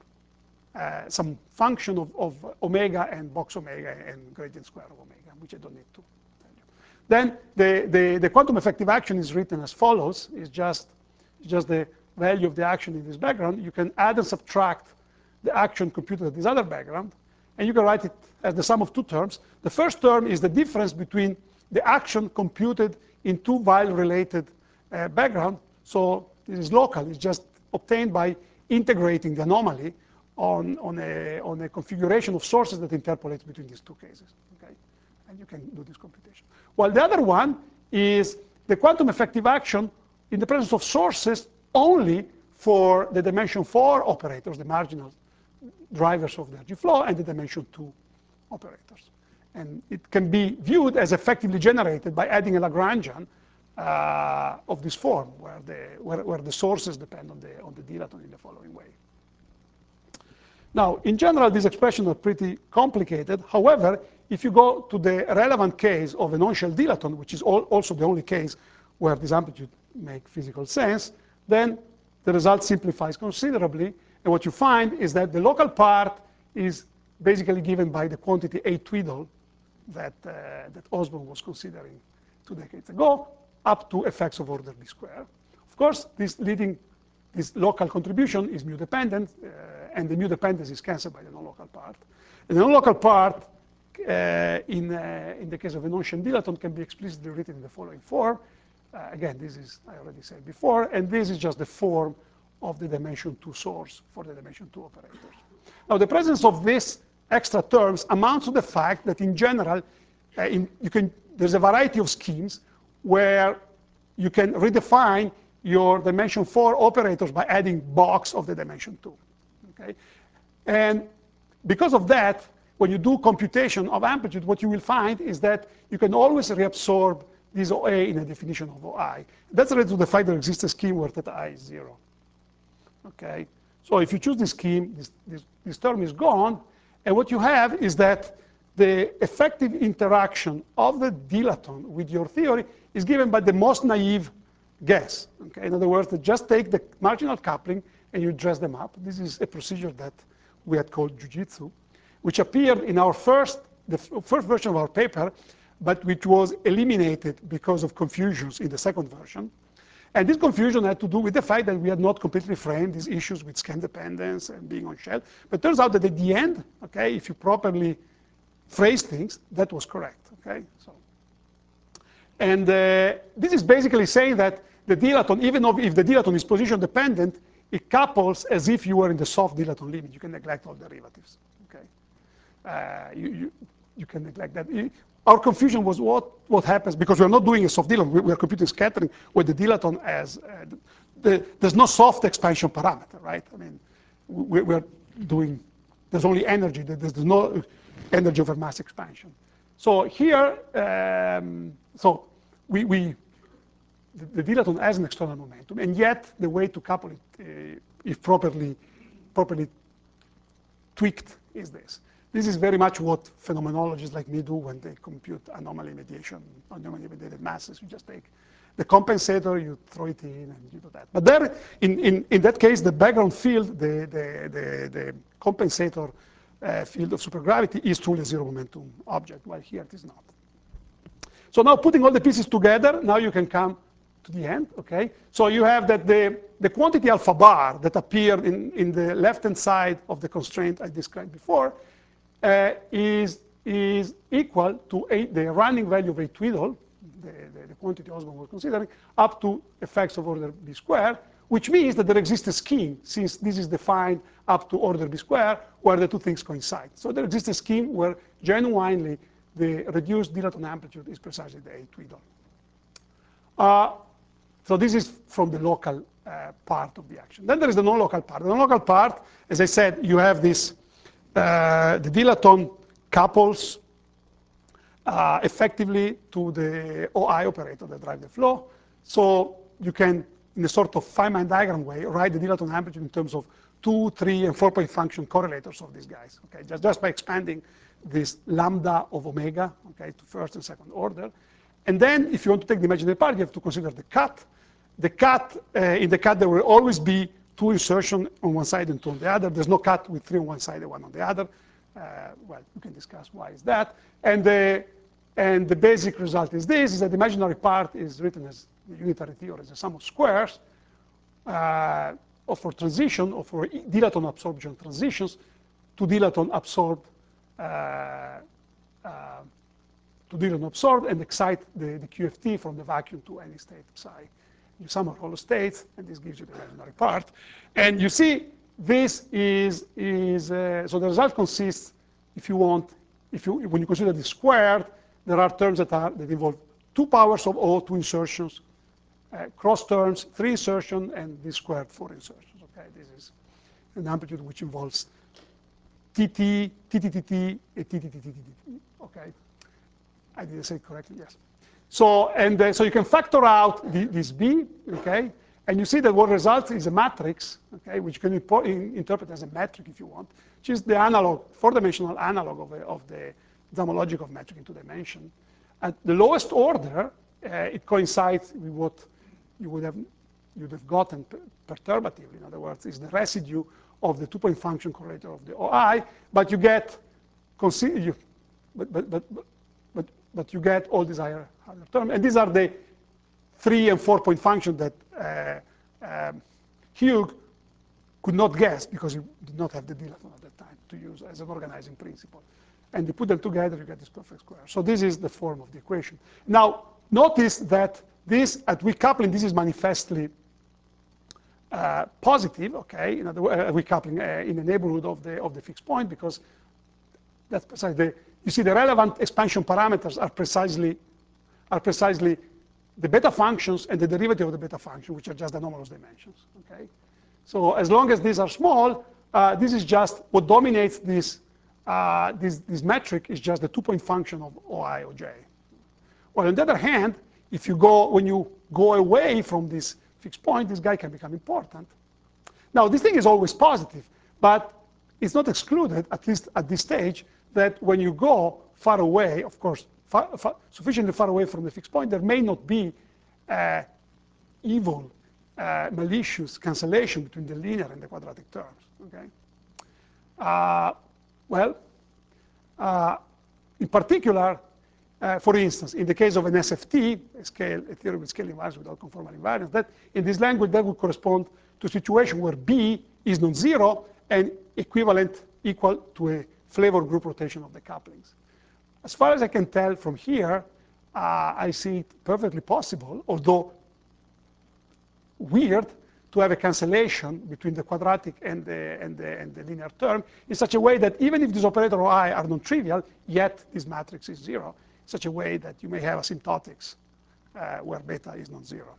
uh, some function of, of omega and box omega and gradient square of omega, which I don't need to tell you. Then the, the, the quantum effective action is written as follows. It's just, it's just the value of the action in this background. You can add and subtract the action computed at this other background, and you can write it as the sum of two terms. The first term is the difference between the action computed in two Weyl-related uh, background. So this is local. It's just obtained by integrating the anomaly on, on, a, on a configuration of sources that interpolates between these two cases. Okay? And you can do this computation. While the other one is the quantum effective action in the presence of sources only for the dimension four operators, the marginal drivers of the R G flow, and the dimension two operators. And it can be viewed as effectively generated by adding a Lagrangian uh, of this form, where the, where, where the sources depend on the, on the dilaton in the following way. Now, in general, these expressions are pretty complicated. However, if you go to the relevant case of a non-shell dilaton, which is all, also the only case where this amplitude makes physical sense, then the result simplifies considerably. And what you find is that the local part is basically given by the quantity A twiddle that, uh, that Osborn was considering two decades ago, up to effects of order b squared. Of course, this leading, this local contribution is mu dependent, uh, and the mu dependence is cancelled by the non-local part. And the non-local part, uh, in, uh, in the case of a non-shell dilaton, can be explicitly written in the following form. Uh, again, this is, I already said before, and this is just the form of the dimension two source for the dimension two operators. Now, the presence of these extra terms amounts to the fact that, in general, uh, in, you can, there's a variety of schemes where you can redefine your dimension four operators by adding box of the dimension two. Okay? And because of that, when you do computation of amplitude, what you will find is that you can always reabsorb this O A in a definition of O I. That's related to the fact there exists a scheme where theta I is zero. Okay? So if you choose this scheme, this, this, this term is gone. And what you have is that the effective interaction of the dilaton with your theory is given by the most naive guess. Okay? In other words, they just take the marginal coupling and you dress them up. This is a procedure that we had called jujitsu, which appeared in our first, the first version of our paper, but which was eliminated because of confusions in the second version. And this confusion had to do with the fact that we had not completely framed these issues with scan dependence and being on shell. But it turns out that at the end, okay, if you properly phrase things, that was correct. Okay, so, and uh, this is basically saying that the dilaton, even if the dilaton is position dependent, it couples as if you were in the soft dilaton limit. You can neglect all derivatives. Okay, uh, you, you you can neglect that. Our confusion was what, what happens, because we're not doing a soft dilaton, we're computing scattering with the dilaton as, uh, the, there's no soft expansion parameter, right? I mean, we, we're doing, there's only energy, there's no energy over mass expansion. So here, um, so we, we, the, the dilaton has an external momentum, and yet the way to couple it, uh, if properly, properly tweaked, is this. This is very much what phenomenologists like me do when they compute anomaly mediation, anomaly mediated masses. You just take the compensator, you throw it in, and you do that. But there, in, in, in that case, the background field, the, the, the, the compensator uh, field of supergravity is truly a zero momentum object, while here it is not. So now putting all the pieces together, now you can come to the end, okay? So you have that the, the quantity alpha bar that appeared in, in the left-hand side of the constraint I described before uh, is, is equal to a, the running value of a twiddle, the, the, the quantity Osborn was considering, up to effects of order b squared, which means that there exists a scheme, since this is defined up to order b squared, where the two things coincide. So there exists a scheme where genuinely the reduced dilaton amplitude is precisely the A twiddle. Uh, so this is from the local uh, part of the action. Then there is the non-local part. The non-local part, as I said, you have this, uh, the dilaton couples uh, effectively to the O I operator that drive the flow. So you can, in a sort of Feynman diagram way, write the dilaton amplitude in terms of two, three, and four-point function correlators of these guys. Okay, just, just by expanding this lambda of omega, okay, to first and second order. And then, if you want to take the imaginary part, you have to consider the cut. The cut, uh, in the cut, there will always be two insertions on one side and two on the other. There's no cut with three on one side and one on the other. Uh, well, we can discuss why is that. And the, and the basic result is this, is that the imaginary part is written as the unitary theory, as a sum of squares, uh, or for transition, or for dilaton absorption transitions to dilaton absorbed, uh, uh, to dilaton absorbed and excite the, the Q F T from the vacuum to any state psi. You sum up all the states, and this gives you the imaginary part. And you see, this is, is uh, so the result consists, if you want, if you, when you consider the squared, there are terms that, are, that involve two powers of O, two insertions, uh, cross terms, three insertions, and this squared, four insertions. Okay, this is an amplitude which involves T T, T T T T, and T T T T T T. Okay, I didn't say it correctly. Yes. So and uh, so you can factor out the, this B. Okay, and you see that what results is a matrix. Okay, which you can in, interpret as a metric if you want, which is the analog, four-dimensional analog of, a, of the homologic of metric in two dimension. At the lowest order, uh, it coincides with what you would have you'd have gotten per perturbatively. In other words, is the residue of the two-point function correlator of the O I, but you get, you, but, but, but, but, but you get all these higher, higher terms. And these are the three and four-point functions that uh, um, Hugh could not guess because he did not have the dilaton at that time to use as an organizing principle. And you put them together, you get this perfect square. So this is the form of the equation. Now, notice that this, at weak coupling, this is manifestly uh, positive, okay, in other words, uh, weak coupling uh, in the neighborhood of the, of the fixed point, because that's precisely, the, you see the relevant expansion parameters are precisely, are precisely the beta functions and the derivative of the beta function, which are just anomalous dimensions, okay? So as long as these are small, uh, this is just what dominates this, uh, this, this metric is just the two-point function of O I or J. Well, on the other hand, if you go, when you go away from this fixed point, this guy can become important. Now, this thing is always positive, but it's not excluded, at least at this stage, that when you go far away, of course, far, far, sufficiently far away from the fixed point, there may not be uh, evil, uh, malicious cancellation between the linear and the quadratic terms. Okay. Uh, well, uh, in particular, uh, for instance, in the case of an S F T, a, scale, a theory with scale invariance without conformal invariance, that in this language that would correspond to a situation where B is non-zero and equivalent, equal to a flavor group rotation of the couplings. As far as I can tell from here, uh, I see it perfectly possible, although weird, to have a cancellation between the quadratic and the, and the, and the linear term in such a way that even if these operator O I are non-trivial, yet this matrix is zero, in such a way that you may have asymptotics uh, where beta is non-zero.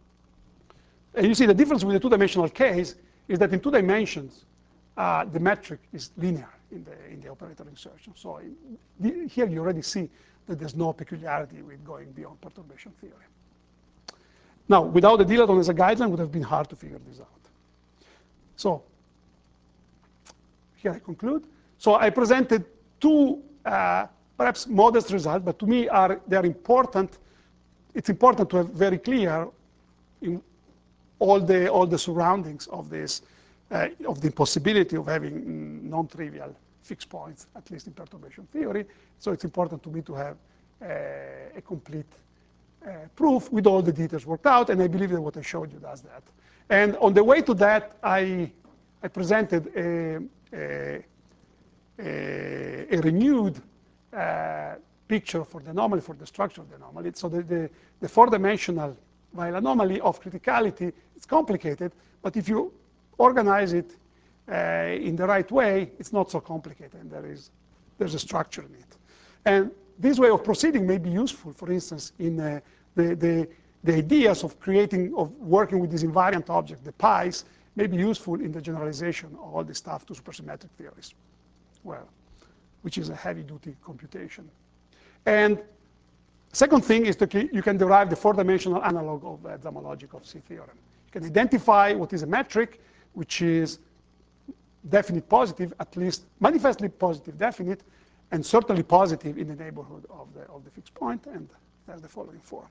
And you see the difference with the two-dimensional case is that in two dimensions, uh, the metric is linear in the, in the operator insertion. So in the, here you already see that there's no peculiarity with going beyond perturbation theory. Now, without the dilaton as a guideline, it would have been hard to figure this out. So here I conclude. So I presented two uh, perhaps modest results, but to me are they are important. It's important to have very clear in all the all the surroundings of this uh, of the possibility of having non-trivial fixed points, at least in perturbation theory. So it's important to me to have uh, a complete uh, proof with all the details worked out, and I believe that what I showed you does that. And on the way to that, I I presented a, a, a, a renewed uh, picture for the anomaly, for the structure of the anomaly. So the, the, the four-dimensional Weil anomaly of criticality is complicated, but if you organize it uh, in the right way, it's not so complicated, and there is there's a structure in it. And this way of proceeding may be useful, for instance, in uh, the, the, the ideas of creating, of working with this invariant object, the pies, may be useful in the generalization of all this stuff to supersymmetric theories, well, which is a heavy-duty computation. And second thing is that you can derive the four-dimensional analog of uh, Zama logic of C theorem. You can identify what is a metric, which is definite positive, at least manifestly positive definite, and certainly positive in the neighborhood of the, of the fixed point, and there's the following form.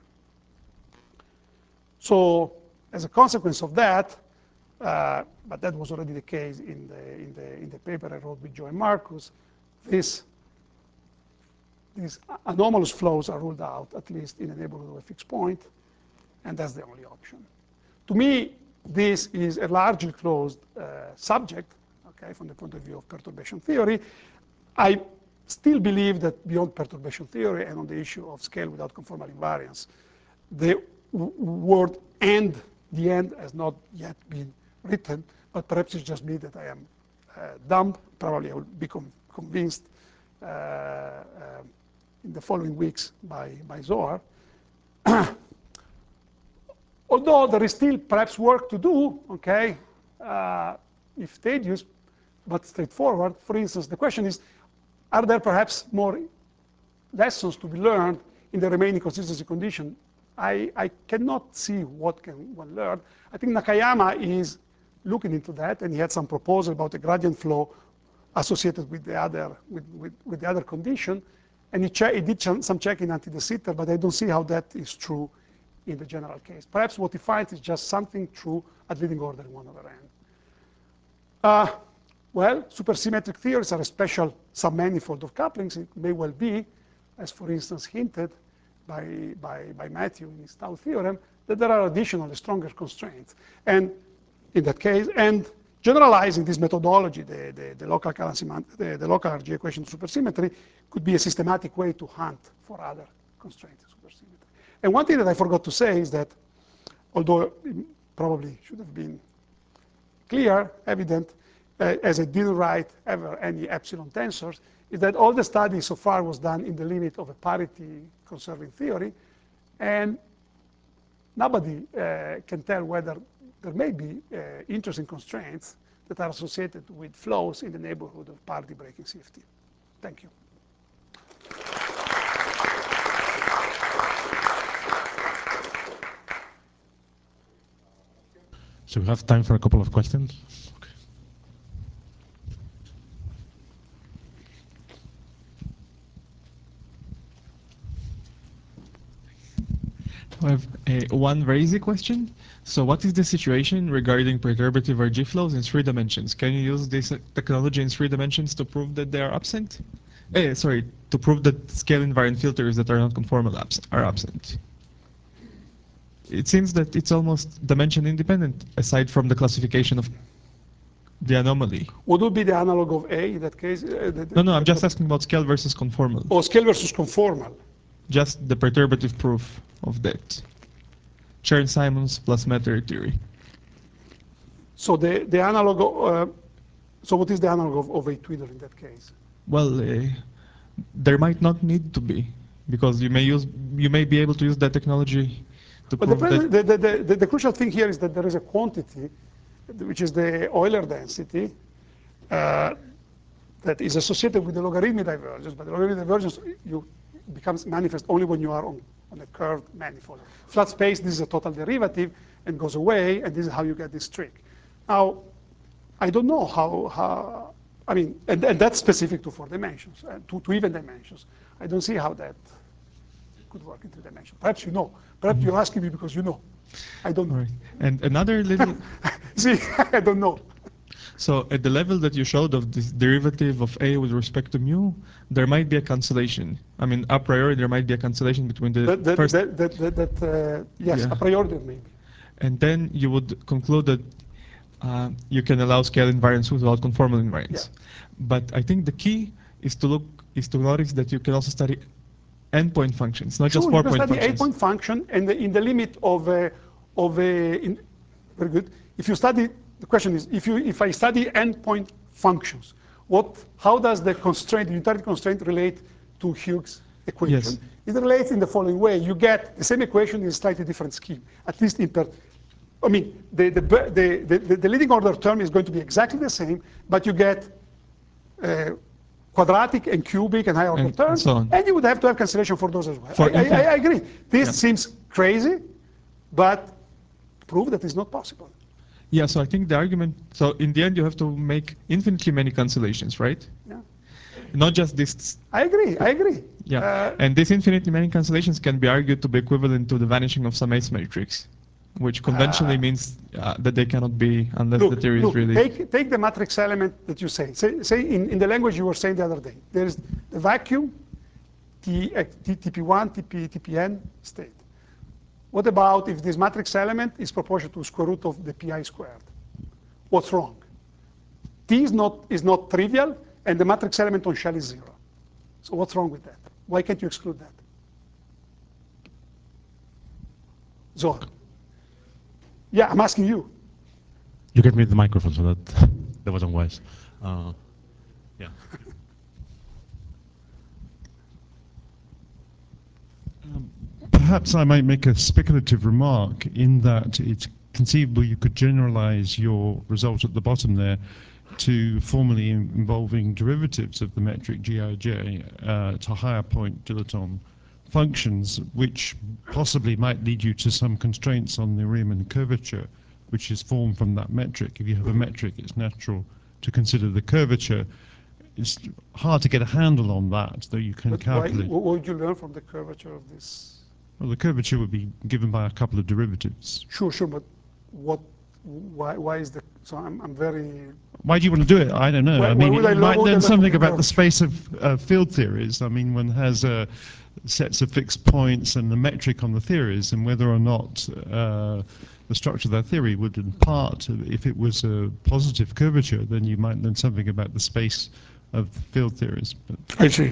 So as a consequence of that, uh, but that was already the case in the, in the, in the paper I wrote with Joe and Marcus, this these anomalous flows are ruled out, at least in the neighborhood of a fixed point, and that's the only option. To me, this is a largely closed uh, subject, okay, from the point of view of perturbation theory. I still believe that beyond perturbation theory and on the issue of scale without conformal invariance, the word end, the end has not yet been written, but perhaps it's just me that I am uh, dumb. Probably I will become convinced uh, uh, in the following weeks by, by Zohar. Although there is still perhaps work to do, okay, uh, if tedious, but straightforward. For instance, the question is, are there perhaps more lessons to be learned in the remaining consistency condition? I, I cannot see what can one learn. I think Nakayama is looking into that, and he had some proposal about a gradient flow associated with the other, with, with, with the other condition. And he, he did some checking anti de Sitter, but I don't see how that is true in the general case. Perhaps what he finds is just something true at leading order one over n. Uh, well, supersymmetric theories are a special submanifold of couplings. It may well be, as for instance hinted by, by, by Matthew in his tau theorem, that there are additional stronger constraints. And in that case, and generalizing this methodology, the, the, the local the, the local R G equation of supersymmetry, could be a systematic way to hunt for other constraints of supersymmetry. And one thing that I forgot to say is that, although it probably should have been clear, evident, uh, as I didn't write ever any epsilon tensors, is that all the study so far was done in the limit of a parity conserving theory, and nobody uh, can tell whether there may be uh, interesting constraints that are associated with flows in the neighborhood of parity breaking C F T. Thank you. So we have time for a couple of questions. Okay. I have uh, one very easy question. So what is the situation regarding perturbative R G flows in three dimensions? Can you use this technology in three dimensions to prove that they are absent? Eh, sorry, to prove that scale invariant filters that are not conformal abs are absent. It seems that it's almost dimension independent, aside from the classification of the anomaly. What would be the analog of A in that case? Uh, the, the No, no, I'm just asking about scale versus conformal. Or scale versus conformal. Just the perturbative proof of that. Chern-Simons plus matter theory. So the, the analog, of, uh, so what is the analog of, of A twiddle in that case? Well, uh, there might not need to be, because you may use, you may be able to use that technology to But prove the, that. the, the, the, the crucial thing here is that there is a quantity, which is the Euler density, uh, that is associated with the logarithmic divergence. But the logarithmic divergence you becomes manifest only when you are on, on a curved manifold. Flat space, this is a total derivative and goes away, and this is how you get this trick. Now, I don't know how, how I mean, and, and that's specific to four dimensions, uh, to, to even dimensions. I don't see how that could work in three dimensions. Perhaps you know. Perhaps Mm-hmm. you're asking me because you know. I don't know. Right. And another little... See, I don't know. So at the level that you showed of this derivative of A with respect to mu, there might be a cancellation. I mean, a priori, there might be a cancellation between the That, that, first... that, that, that, that uh, yes, Yeah. a priori maybe. And then you would conclude that uh, you can allow scale invariance without conformal invariance. Yeah. But I think the key is to look is to notice that you can also study endpoint functions, not Sure, just you can four-point study functions. eight-point function, and the, in the limit of a, of a in, very good. If you study, the question is, if you if I study endpoint functions, what how does the constraint, the unitarity constraint, relate to Hughes' equation? Yes. It relates in the following way: you get the same equation in a slightly different scheme, at least in per. I mean, the the the the, the leading order term is going to be exactly the same, but you get uh, quadratic and cubic and higher order And- terms, and so on. and you would have to have cancellation for those as well. For I, I, infinite- I agree. This Yeah. seems crazy, but prove that it's not possible. Yeah, so I think the argument, so in the end you have to make infinitely many cancellations, right? Yeah. Not just this, I agree. I agree. yeah. Uh, And these infinitely many cancellations can be argued to be equivalent to the vanishing of some asymmetries, which conventionally Uh, means uh, that they cannot be unless look, the theory look, is really... take, take the matrix element that you say. Say, say in, in the language you were saying the other day. There's the vacuum, T, uh, T, TP1, TP, TPN state. What about if this matrix element is proportional to square root of the pi squared? What's wrong? T is not, is not trivial, and the matrix element on shell is zero. So what's wrong with that? Why can't you exclude that? Zohar. Yeah, I'm asking you. You gave me the microphone, so that that wasn't wise. Uh, yeah. Um, perhaps I might make a speculative remark in that it's conceivable you could generalize your result at the bottom there to formally involving derivatives of the metric G I J uh, to higher point dilaton functions, which possibly might lead you to some constraints on the Riemann curvature, which is formed from that metric. If you have a metric, it's natural to consider the curvature. It's hard to get a handle on that, though you can But why, calculate. what would you learn from the curvature of this? Well, the curvature would be given by a couple of derivatives. Sure, sure, but what, why, why is the, so I'm, I'm very, Why do you want to do it? I don't know. Why- I why mean, would I you learn- might why would I learn learn something from the about the curvature? space of uh, field theories. I mean, one has uh, sets of fixed points and the metric on the theories, and whether or not uh, the structure of that theory would impart, if it was a positive curvature, then you might learn something about the space of field theories. But I see.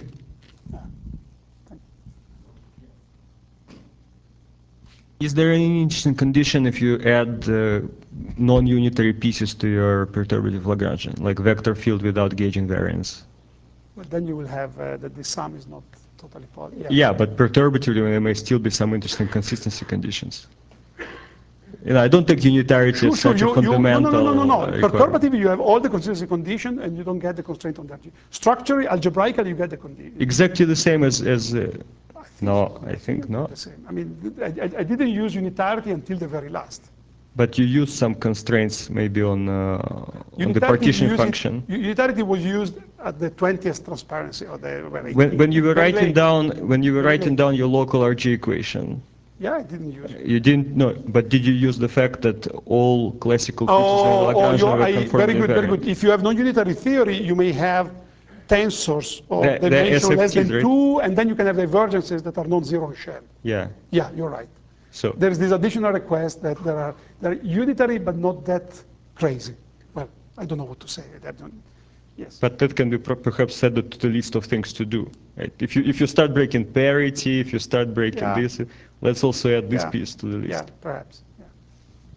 Is there any interesting condition if you add uh, non-unitary pieces to your perturbative Lagrangian, like vector field without gauge invariance? But then you will have uh, that the sum is not totally positive. Yeah, but perturbatively there may still be some interesting consistency conditions. You know, I don't think unitarity Sure, is sure. such You, a you, no, fundamental no, no, no, no. uh, no. requirement. Perturbative, you have all the consistency condition, and you don't get the constraint on that. Structurally, algebraically, you get the condition. Exactly the same as, as uh, I think no, so. I think it's not. The same. I mean, I, I, I didn't use unitarity until the very last. But you use some constraints maybe on, uh, on the Unitarity, partition you use it- function. unitarity was used at the twentieth transparency, or the very When, when you were very writing late. down when you were Very writing late. down your local R G equation, Yeah, I didn't use it. you didn't know, but did you use the fact that all classical features in Oh, oh Lagrangian you're, were I, very conformally good, very good. invariant? If you have non-unitary theory, you may have tensors of The- the dimension less S F Ts, than right? two, and then you can have divergences that are non-zero in shell. Yeah. Yeah, you're right. So There is this additional request that there are, they're unitary, but not that crazy. Well, I don't know what to say. I don't, yes. But that can be pro- perhaps added to the list of things to do. Right? If you if you start breaking parity, if you start breaking Yeah. this, let's also add this Yeah. piece to the list. Yeah, perhaps. Yeah.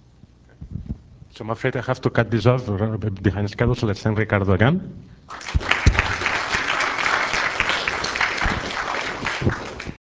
So I'm afraid I have to cut this off behind schedule, so let's thank Ricardo again.